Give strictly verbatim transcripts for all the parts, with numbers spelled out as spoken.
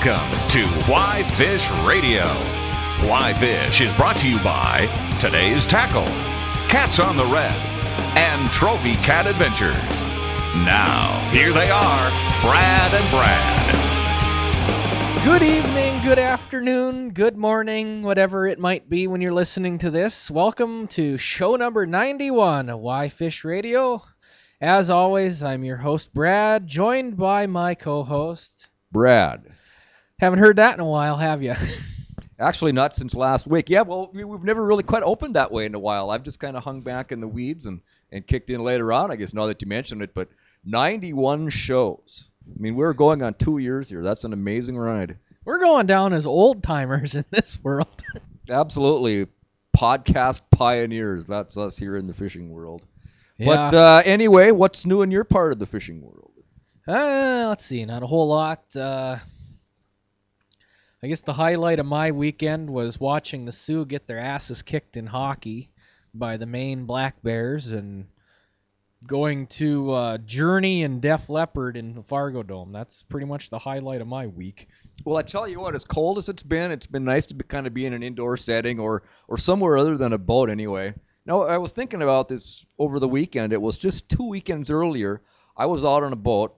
Welcome to Why Fish Radio. Why Fish is brought to you by Today's Tackle, Cats on the Red, and Trophy Cat Adventures. Now, here they are, Brad and Brad. Good evening, good afternoon, good morning, whatever it might be when you're listening to this. Welcome to show number ninety-one of Why Fish Radio. As always, I'm your host, Brad, joined by my co-host, Brad. Haven't heard that in a while, have you? Actually, not since last week. Yeah, well, we, we've never really quite opened that way in a while. I've just kind of hung back in the weeds and, and kicked in later on, I guess, now that you mentioned it. But ninety-one shows. I mean, we're going on two years here. That's an amazing ride. We're going down as old-timers in this world. Absolutely. Podcast pioneers. That's us here in the fishing world. Yeah. But uh, anyway, what's new in your part of the fishing world? Uh, let's see, not a whole lot. Uh, I guess the highlight of my weekend was watching the Sioux get their asses kicked in hockey by the Maine Black Bears and going to uh, Journey and Def Leppard in the Fargo Dome. That's pretty much the highlight of my week. Well, I tell you what, as cold as it's been, it's been nice to be, kind of be in an indoor setting or, or somewhere other than a boat anyway. Now, I was thinking about this over the weekend. It was just two weekends earlier. I was out on a boat.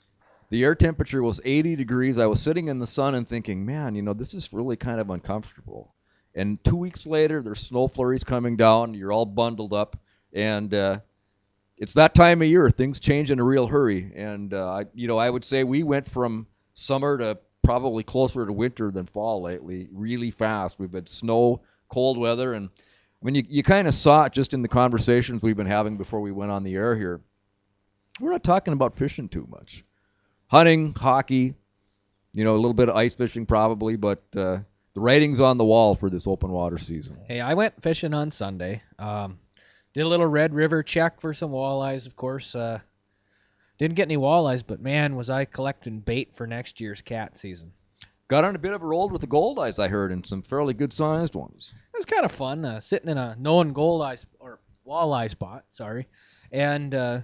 The air temperature was eighty degrees. I was sitting in the sun and thinking, man, you know, this is really kind of uncomfortable. And two weeks later, there's snow flurries coming down. You're all bundled up. And uh, it's that time of year. Things change in a real hurry. And, uh, I, you know, I would say we went from summer to probably closer to winter than fall lately, really fast. We've had snow, cold weather. And, I mean, you, you kind of saw it just in the conversations we've been having before we went on the air here. We're not talking about fishing too much. Hunting, hockey, you know, a little bit of ice fishing probably, but uh, the writing's on the wall for this open water season. Hey, I went fishing on Sunday. Um, did a little Red River check for some walleyes, of course. Uh, didn't get any walleyes, but man, was I collecting bait for next year's cat season. Got on a bit of a roll with the goldeyes, I heard, and some fairly good-sized ones. It was kind of fun, uh, sitting in a known goldeye sp- or walleye spot, sorry, and uh,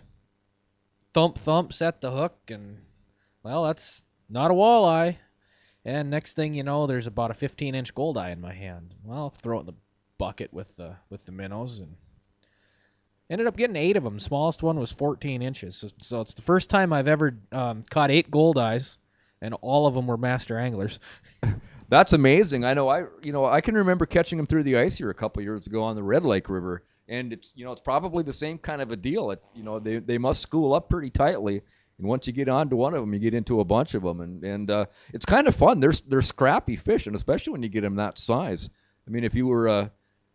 thump thump set the hook, and well, that's not a walleye. And next thing you know, there's about a fifteen-inch goldeye in my hand. Well, I'll throw it in the bucket with the with the minnows, and ended up getting eight of them. Smallest one was fourteen inches. So, so it's the first time I've ever um, caught eight goldeyes, and all of them were master anglers. That's amazing. I know I you know I can remember catching them through the ice here a couple years ago on the Red Lake River, and it's you know it's probably the same kind of a deal. It, you know they they must school up pretty tightly. And once you get onto one of them, you get into a bunch of them, and and uh, it's kind of fun. They're they're scrappy fish, and especially when you get them that size. I mean, if you were uh,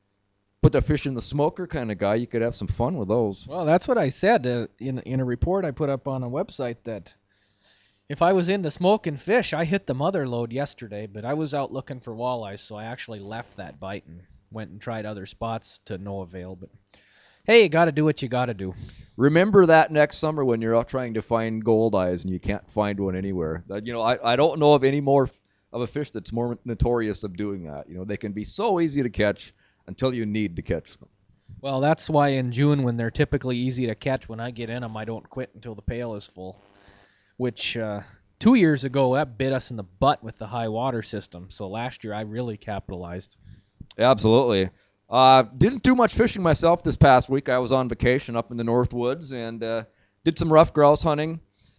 put the fish in the smoker kind of guy, you could have some fun with those. Well, that's what I said uh, in in a report I put up on a website that if I was into smoking fish, I hit the mother lode yesterday, but I was out looking for walleyes, so I actually left that bite and went and tried other spots to no avail. But hey, you got to do what you got to do. Remember that next summer when you're out trying to find goldeyes and you can't find one anywhere. You know, I, I don't know of any more of a fish that's more notorious of doing that. You know, they can be so easy to catch until you need to catch them. Well, that's why in June, when they're typically easy to catch, when I get in them, I don't quit until the pail is full. Which uh, two years ago, that bit us in the butt with the high water system. So last year, I really capitalized. Absolutely. Uh, didn't do much fishing myself this past week. I was on vacation up in the North Woods and uh, did some rough grouse hunting,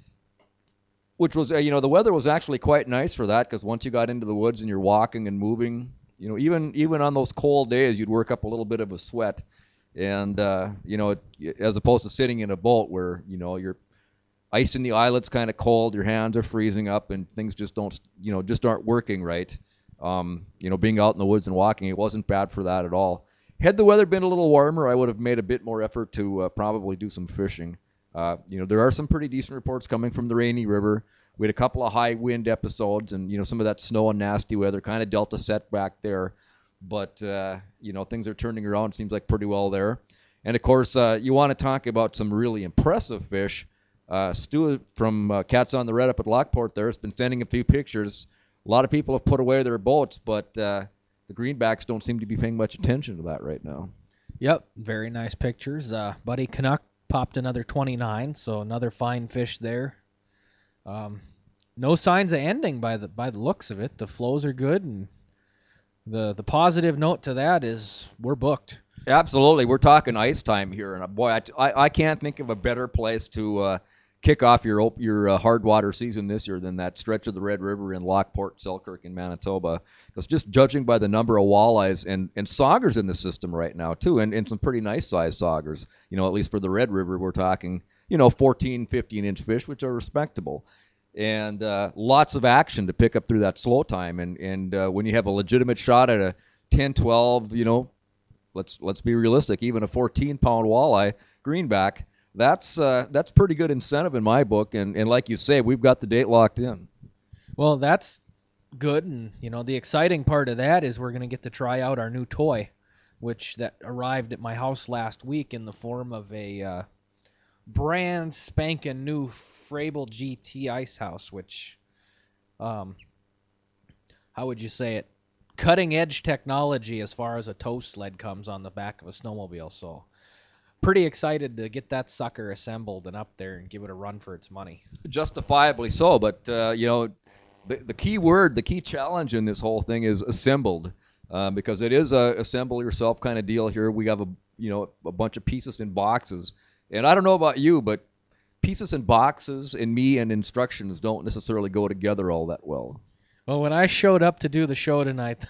which was, uh, you know, the weather was actually quite nice for that because once you got into the woods and you're walking and moving, you know, even even on those cold days, you'd work up a little bit of a sweat. And, uh, you know, as opposed to sitting in a boat where, you know, you're ice in the eyelets kind of cold, your hands are freezing up and things just don't, you know, just aren't working right. Um, you know, being out in the woods and walking, it wasn't bad for that at all. Had the weather been a little warmer, I would have made a bit more effort to uh, probably do some fishing. Uh, you know, there are some pretty decent reports coming from the Rainy River. We had a couple of high wind episodes, and, you know, some of that snow and nasty weather kind of dealt a setback there. But, uh, you know, things are turning around, seems like pretty well there. And, of course, uh, you want to talk about some really impressive fish. Uh, Stu from uh, Cats on the Red up at Lockport there has been sending a few pictures. A lot of people have put away their boats, but uh, the greenbacks don't seem to be paying much attention to that right now. Yep, very nice pictures. Uh, Buddy Canuck popped another twenty-nine, so another fine fish there. Um, no signs of ending by the by the looks of it. The flows are good, and the the positive note to that is we're booked. Absolutely. We're talking ice time here, and boy, I, I, I can't think of a better place to uh, kick off your op- your uh, hard water season this year than that stretch of the Red River in Lockport, Selkirk, in Manitoba. Because just judging by the number of walleyes and, and saugers in the system right now, too, and, and some pretty nice-sized saugers, you know, at least for the Red River, we're talking, you know, fourteen, fifteen-inch fish, which are respectable. And uh, lots of action to pick up through that slow time. And, and uh, when you have a legitimate shot at a ten, twelve, you know, let's let's be realistic, even a fourteen-pound walleye greenback, that's uh, that's pretty good incentive in my book. And, and like you say, we've got the date locked in. Well, that's good, and you know the exciting part of that is we're going to get to try out our new toy, which that arrived at my house last week in the form of a uh, brand spanking new Frabill G T ice house, which, um, how would you say it? Cutting edge technology as far as a tow sled comes on the back of a snowmobile. So pretty excited to get that sucker assembled and up there and give it a run for its money. Justifiably so, but uh, you know, the, the key word, the key challenge in this whole thing is assembled, uh, because it is a assemble yourself kind of deal here. We have a you know a bunch of pieces in boxes, and I don't know about you, but pieces in boxes and me and instructions don't necessarily go together all that well. Well, when I showed up to do the show tonight,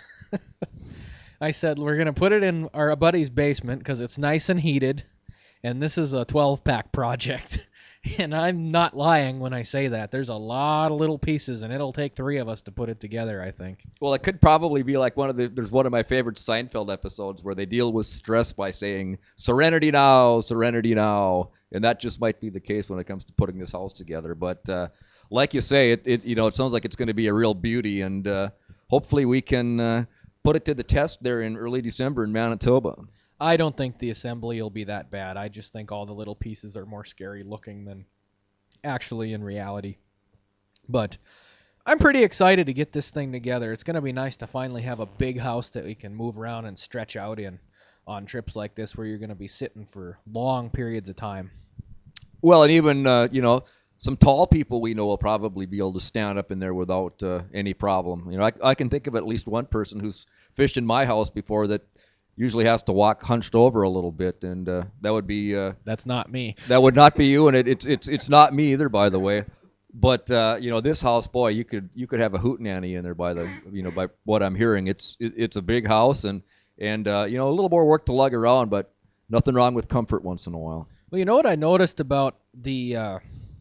I said we're going to put it in our buddy's basement because it's nice and heated, and this is a twelve-pack project. And I'm not lying when I say that. There's a lot of little pieces, and it'll take three of us to put it together, I think. Well, it could probably be like one of the, there's one of my favorite Seinfeld episodes where they deal with stress by saying, serenity now, serenity now. And that just might be the case when it comes to putting this house together. But uh, like you say, it, it you know it sounds like it's going to be a real beauty, and uh, hopefully we can uh, put it to the test there in early December in Manitoba. I don't think the assembly will be that bad. I just think all the little pieces are more scary looking than actually in reality. But I'm pretty excited to get this thing together. It's going to be nice to finally have a big house that we can move around and stretch out in on trips like this where you're going to be sitting for long periods of time. Well, and even, uh, you know, some tall people we know will probably be able to stand up in there without uh, any problem. You know, I, I can think of at least one person who's fished in my house before that usually has to walk hunched over a little bit, and uh, that would be uh, that's not me. That would not be you, and it, it's it's it's not me either, by the way. But uh, you know, this house, boy, you could you could have a hootenanny in there by the you know by what I'm hearing. It's it, it's a big house, and and uh, you know a little more work to lug around, but nothing wrong with comfort once in a while. Well, you know what I noticed about the uh,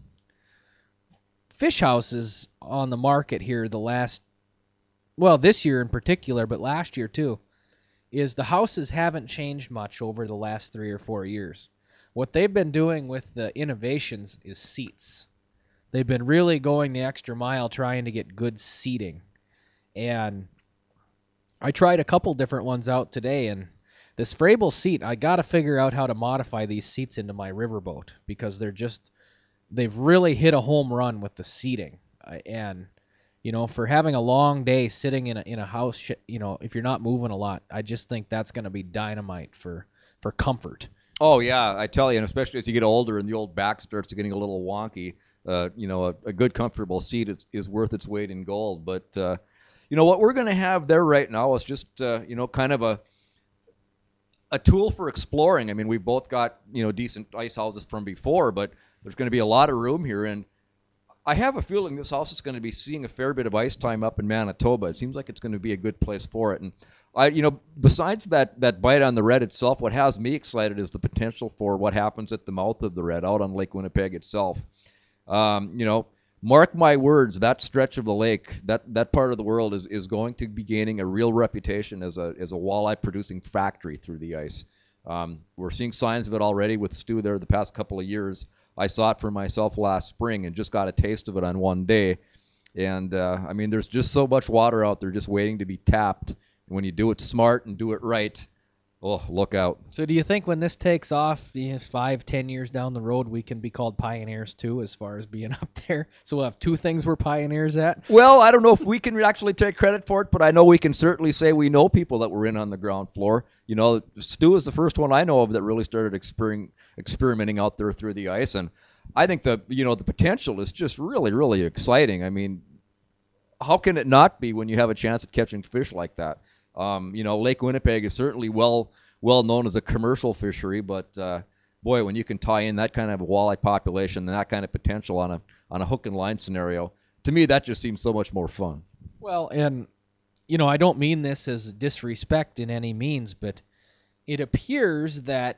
fish houses on the market here the last, well, this year in particular, but last year too, is the houses haven't changed much over the last three or four years. What they've been doing with the innovations is seats. They've been really going the extra mile trying to get good seating. And I tried a couple different ones out today, and this Frabill seat, I got to figure out how to modify these seats into my riverboat because they're just, they've really hit a home run with the seating. Uh, and You know, for having a long day sitting in a in a house, you know, if you're not moving a lot, I just think that's going to be dynamite for, for comfort. Oh, yeah, I tell you, and especially as you get older and the old back starts getting a little wonky, uh, you know, a, a good, comfortable seat is, is worth its weight in gold. But, uh, you know, what we're going to have there right now is just, uh, you know, kind of a a tool for exploring. I mean, we've both got, you know, decent ice houses from before, but there's going to be a lot of room here, and I have a feeling this house is going to be seeing a fair bit of ice time up in Manitoba. It seems like it's going to be a good place for it. And I, you know, besides that, that bite on the Red itself, what has me excited is the potential for what happens at the mouth of the Red out on Lake Winnipeg itself. Um, you know, mark my words, that stretch of the lake, that, that part of the world is, is going to be gaining a real reputation as a as a walleye producing factory through the ice. Um, we're seeing signs of it already with Stu there the past couple of years. I saw it for myself last spring and just got a taste of it on one day. And, uh, I mean, there's just so much water out there just waiting to be tapped. And when you do it smart and do it right, oh, look out. So do you think when this takes off, you know, five, ten years down the road, we can be called pioneers too as far as being up there? So we'll have two things we're pioneers at? Well, I don't know if we can actually take credit for it, but I know we can certainly say we know people that were in on the ground floor. You know, Stu is the first one I know of that really started exper- experimenting out there through the ice, and I think the you know the potential is just really really exciting. I mean, how can it not be when you have a chance at catching fish like that? Um, you know, Lake Winnipeg is certainly well well known as a commercial fishery, but uh, boy, when you can tie in that kind of a walleye population and that kind of potential on a on a hook and line scenario, to me that just seems so much more fun. Well, and you know, I don't mean this as disrespect in any means, but it appears that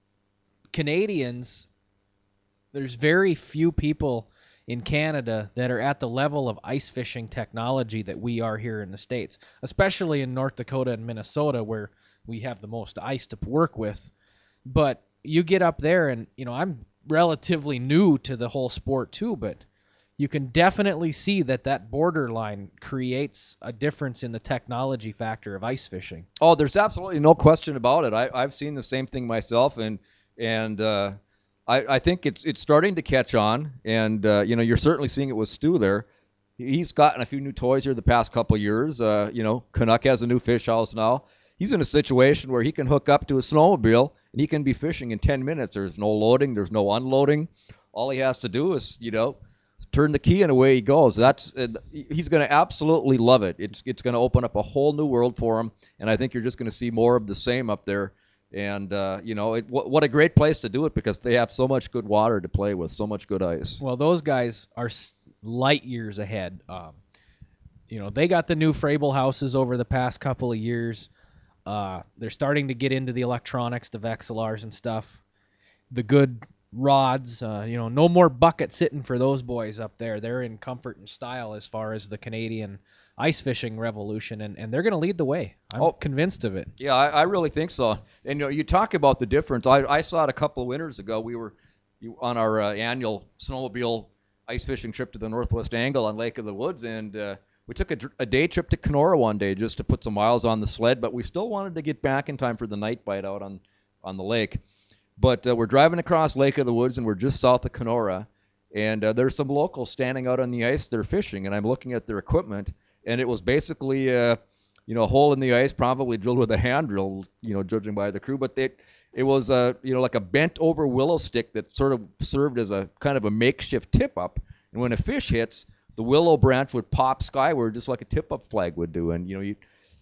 Canadians, there's very few people in Canada that are at the level of ice fishing technology that we are here in the States, especially in North Dakota and Minnesota where we have the most ice to work with. But you get up there and, you know, I'm relatively new to the whole sport too, but you can definitely see that that borderline creates a difference in the technology factor of ice fishing. Oh, there's absolutely no question about it. I, I've seen the same thing myself, and and uh, I, I think it's it's starting to catch on. And uh, you know, you're certainly seeing it with Stu there. He's gotten a few new toys here the past couple of years. Uh, you know, Canuck has a new fish house now. He's in a situation where he can hook up to a snowmobile and he can be fishing in ten minutes. There's no loading, there's no unloading. All he has to do is, you know, turn the key and away he goes. That's uh, he's going to absolutely love it. It's it's going to open up a whole new world for him, and I think you're just going to see more of the same up there. And uh, you know, it, what, what a great place to do it because they have so much good water to play with, so much good ice. Well, those guys are light years ahead. Um, you know, they got the new Frable houses over the past couple of years. Uh, they're starting to get into the electronics, the Vexilars and stuff. The good rods, uh, you know, no more bucket sitting for those boys up there. They're in comfort and style as far as the Canadian ice fishing revolution, and, and they're going to lead the way. I'm oh, convinced of it. Yeah, I, I really think so. And you know, you talk about the difference. I, I saw it a couple of winters ago. We were on our uh, annual snowmobile ice fishing trip to the Northwest Angle on Lake of the Woods, and uh, we took a, a day trip to Kenora one day just to put some miles on the sled, but we still wanted to get back in time for the night bite out on, on the lake. But uh, we're driving across Lake of the Woods, and we're just south of Kenora, and uh, there's some locals standing out on the ice. They're fishing, and I'm looking at their equipment, and it was basically, uh, you know, a hole in the ice, probably drilled with a hand drill, you know, judging by the crew. But they, it was, uh, you know, like a bent-over willow stick that sort of served as a kind of a makeshift tip-up. And when a fish hits, the willow branch would pop skyward just like a tip-up flag would do. And, you know, you,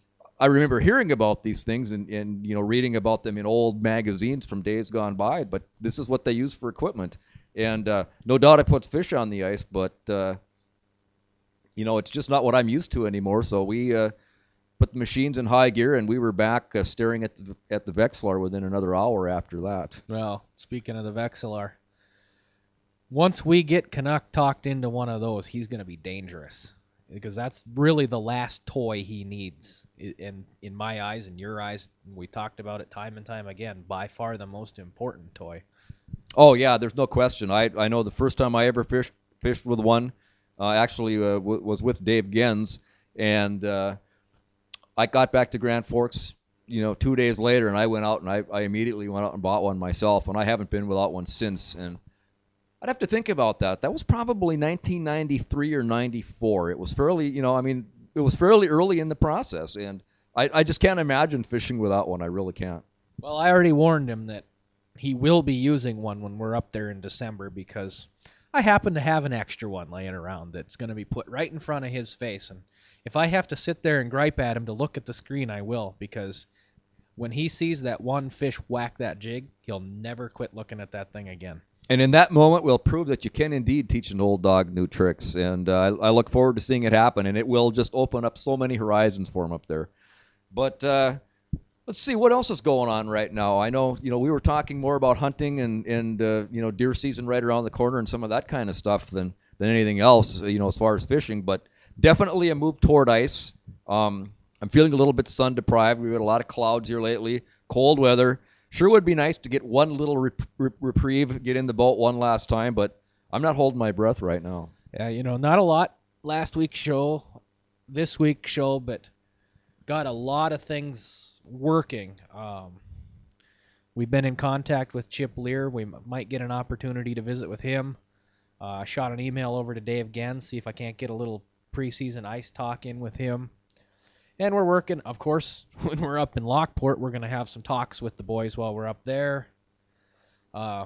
I remember hearing about these things and, and, you know, reading about them in old magazines from days gone by, but this is what they use for equipment. And uh, no doubt it puts fish on the ice, but, uh, you know, it's just not what I'm used to anymore. So we uh, put the machines in high gear, and we were back uh, staring at the, at the Vexilar within another hour after that. Well, speaking of the Vexilar, once we get Canuck talked into one of those, he's going to be dangerous. Because that's really the last toy he needs, in in my eyes and your eyes. We talked about it time and time again. By far the most important toy. Oh yeah, there's no question. I I know the first time I ever fished fished with one, uh, actually uh, w- was with Dave Gens, and uh, I got back to Grand Forks, you know, two days later, and I went out and I, I immediately went out and bought one myself, and I haven't been without one since. And I'd have to think about that. That was probably nineteen ninety-three or ninety-four. It was fairly, you know, I mean, it was fairly early in the process, and I, I just can't imagine fishing without one. I really can't. Well, I already warned him that he will be using one when we're up there in December because I happen to have an extra one laying around that's going to be put right in front of his face. And if I have to sit there and gripe at him to look at the screen, I will, because when he sees that one fish whack that jig, he'll never quit looking at that thing again. And in that moment, we'll prove that you can indeed teach an old dog new tricks. And uh, I, I look forward to seeing it happen, and it will just open up so many horizons for him up there. But uh, let's see what else is going on right now. I know, you know, we were talking more about hunting and, and uh, you know, deer season right around the corner and some of that kind of stuff than, than anything else, you know, as far as fishing. But definitely a move toward ice. Um, I'm feeling a little bit sun deprived. We've had a lot of clouds here lately, cold weather. Sure would be nice to get one little rep- rep- reprieve, get in the boat one last time, but I'm not holding my breath right now. Yeah, you know, not a lot last week's show, this week's show, but got a lot of things working. Um, we've been in contact with Chip Lear. We m- might get an opportunity to visit with him. Uh, I shot an email over to Dave Gens, see if I can't get a little preseason ice talk in with him. And we're working, of course, when we're up in Lockport, we're going to have some talks with the boys while we're up there. Uh,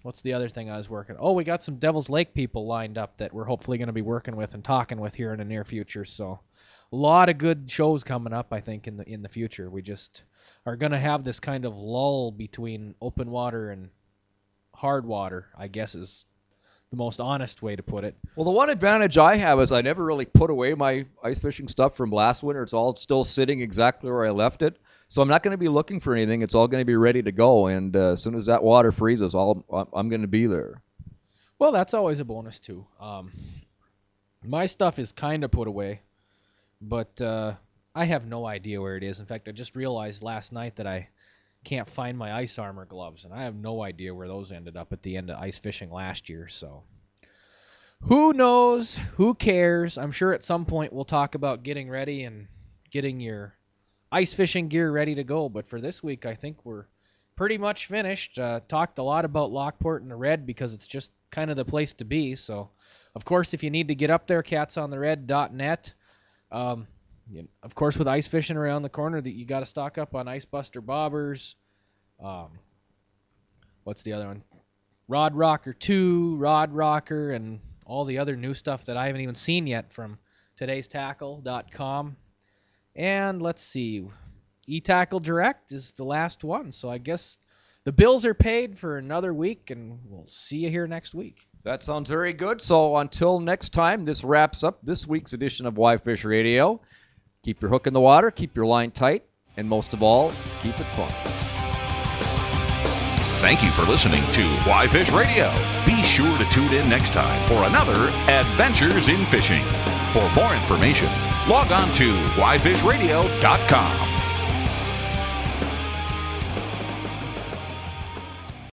what's the other thing I was working? Oh, we got some Devil's Lake people lined up that we're hopefully going to be working with and talking with here in the near future. So a lot of good shows coming up, I think, in the in the future. We just are going to have this kind of lull between open water and hard water, I guess is the most honest way to put it. Well, the one advantage I have is I never really put away my ice fishing stuff from last winter. It's all still sitting exactly where I left it. So I'm not going to be looking for anything. It's all going to be ready to go. And uh, as soon as that water freezes, I'll, I'm going to be there. Well, that's always a bonus, too. Um, my stuff is kind of put away, but uh, I have no idea where it is. In fact, I just realized last night that I can't find my ice armor gloves, and I have no idea where those ended up at the end of ice fishing last year. So who knows? Who cares? I'm sure at some point we'll talk about getting ready and getting your ice fishing gear ready to go, but for this week I think we're pretty much finished. Uh, talked a lot about Lockport and the Red because it's just kind of the place to be. So of course if you need to get up there, cats on the red dot net. Um, you know, of course with ice fishing around the corner, that you got to stock up on Ice Buster bobbers. Um, what's the other one? Rod Rocker two, Rod Rocker, and all the other new stuff that I haven't even seen yet from today's tackle dot com. And let's see, eTackle Direct is the last one. So I guess the bills are paid for another week, and we'll see you here next week. That sounds very good. So until next time, this wraps up this week's edition of Why Fish Radio. Keep your hook in the water, keep your line tight, and most of all, keep it fun. Thank you for listening to Why Fish Radio. Be sure to tune in next time for another Adventures in Fishing. For more information, log on to why fish radio dot com.